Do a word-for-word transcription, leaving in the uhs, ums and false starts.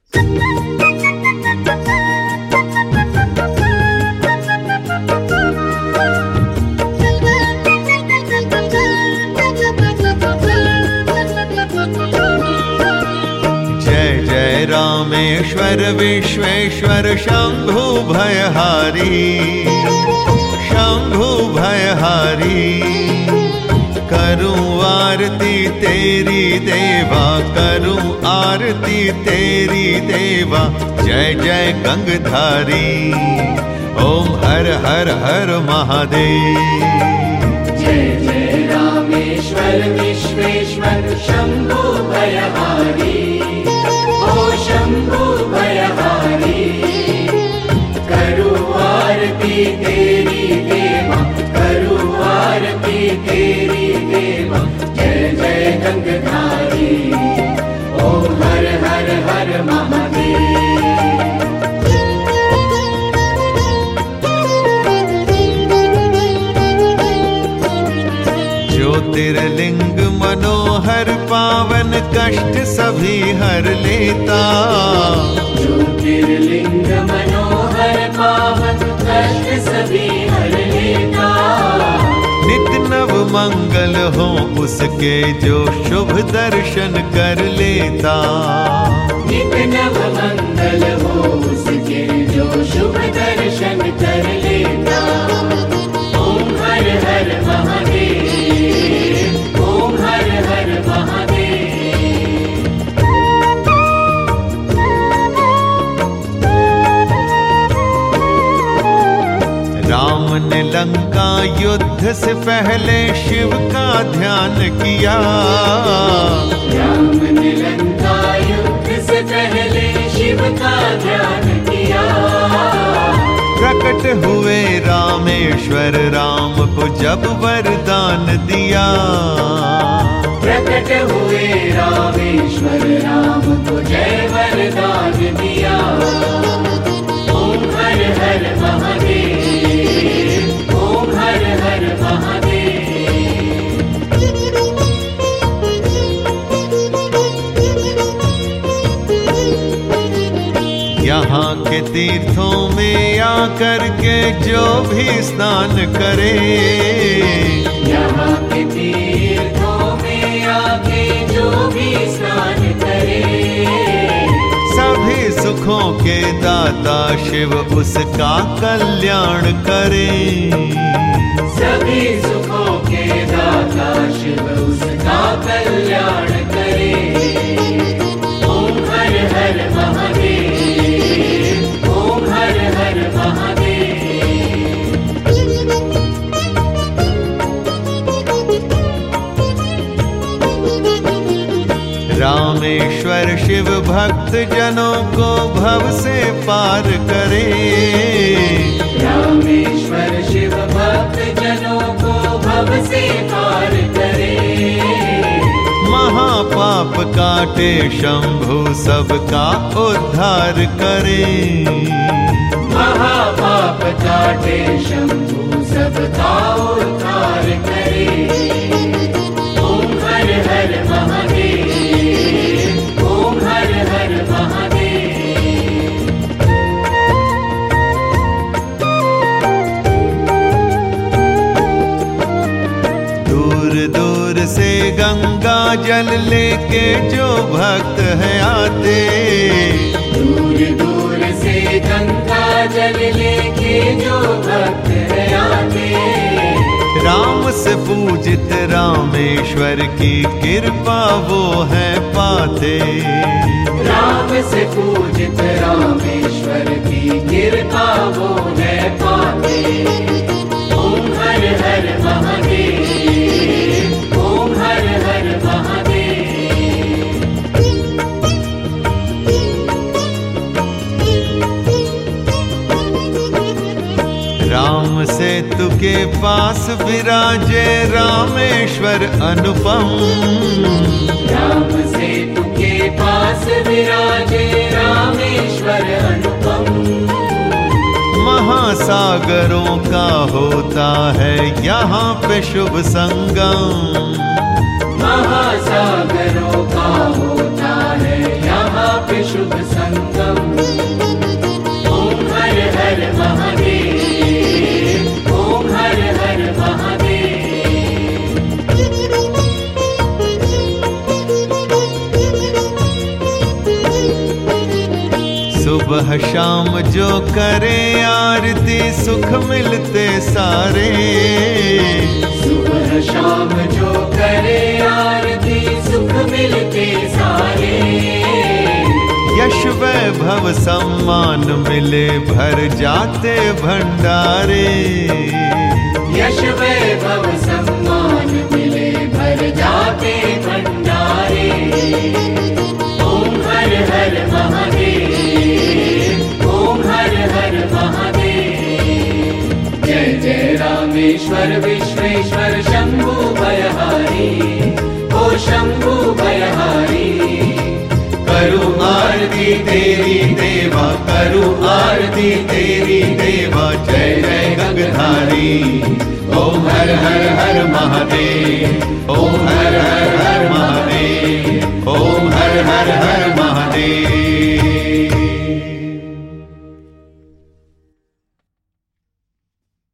रामेश्वर विश्वेश्वर शंभु भयहारी, शंभु भयहारी। करूं आरती तेरी देवा, करूं आरती तेरी देवा। जय जय गंगधारी, ओम हर हर हर महादेव। जय जय रामेश्वर विश्वेश्वर शंभु भयहारी, ओ शंभु भयहारी। करूं आरती तेरी देवा, करूं आरती तेरी देवा। जय जय गंगधारी, ओम हर हर हर महादेव। ज्योतिर्लिंग मनोहर पावन, कष्ट सभी हर लेता। ज्योतिर्लिंग मनोहर पावन, कष्ट सभी हर लेता। नित नव मंगल हो उसके जो शुभ दर्शन कर लेता। नित नव मंगल हो उसके जो शुभ दर्शन कर लेता। ओम हर हर महादेव, ओम हर हर महादेव। राम ने लंका युद्ध से पहले शिव का ध्यान किया। राम ने लंका युद्ध से पहले शिव का ध्यान किया। प्रकट हुए रामेश्वर राम को जब वरदान दिया। प्रकट हुए रामेश्वर राम को जय वरदान दिया। ओम हर हर महादेव, ओम हर हर महादेव। यहाँ के तीर्थों में आकर के जो भी स्नान करे। यहाँ के तीर्थों में आके जो भी स्नान करे। सभी सुखों के दाता शिव उसका कल्याण करे। सभी सुखों के दाता शिव उसका कल्याण करे। ओम हर हर महादेव, ओम हर हर महादेव। रामेश्वर शिव भक्त जनों को भव से पार करे। रामेश्वर शिव भक्त जनों को भव से पार करे। महापाप काटे शंभु सबका उद्धार करे। महापाप काटे शंभु सबका उद्धार करे। ओम हर हर महादेव, ओम हर हर महादेव। दूर दूर से गंगा जल लेके जो भक्त है आते। दूर दूर से गंगा जल लेके जो भक्त है आते। राम से पूजित रामेश्वर की कृपा वो है पाते। राम से पूजित रामेश्वर की कृपा वो है पाते। ओम हर हर महादेव, ओम हर हर महादेव। राम सेतु के पास विराजे रामेश्वर अनुपम। राम सेतु के पास विराजे रामेश्वर अनुपम। महासागरों का होता है यहाँ पे शुभ संगम। महासागरों का होता है यहाँ पे शुभ संगम। सुबह शाम जो करे आरती सुख मिलते सारे। सुबह शाम जो करे आरती सुख मिलते सारे। यश वैभव सम्मान मिले भर जाते भंडारे। यश वैभव सम्मान मिले भर जाते भंडारे। ओम हर हर महादेव, ओम हर हर महादेव। जय जय रामेश्वर विश्वेश्वर शंभु भयहारी, ओ शंभु भयहारी। करूं आरती तेरी देवा, करूं आरती तेरी देवा। जय जय गंगधारी, ओम हर हर हर महादेव।